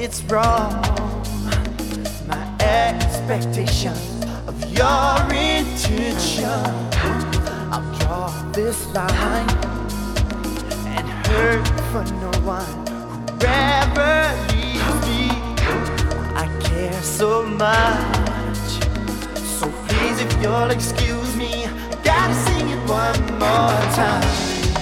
it's wrong. My expectation of your intention. I'll draw this line and hurt for no one. Whoever leaves me, I care so much. So please, if you'll excuse me, I gotta sing it one more time.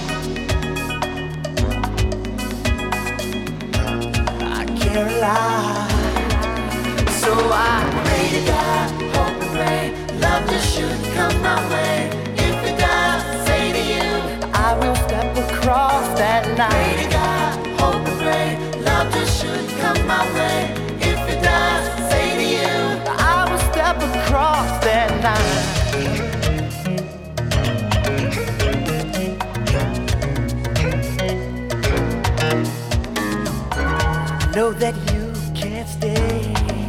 I can't lie, so I pray to God, hope and pray, love just should come my way. If it does, say to you, I will step across that line. Pray to God, hope and pray, love just should come my way. If it does, say to you, I will step across that line. I know that you can't stay,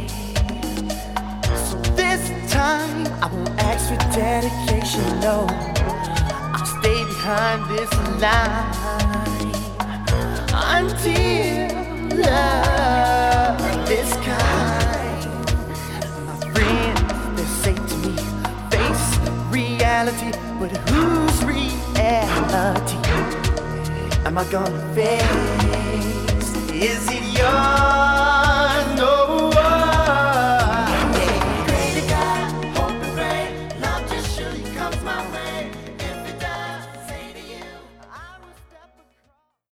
so this time I won't ask for dedication, no. I'll stay behind this line until love is kind. My friends, they say to me, face reality, but whose reality am I gonna face? Is it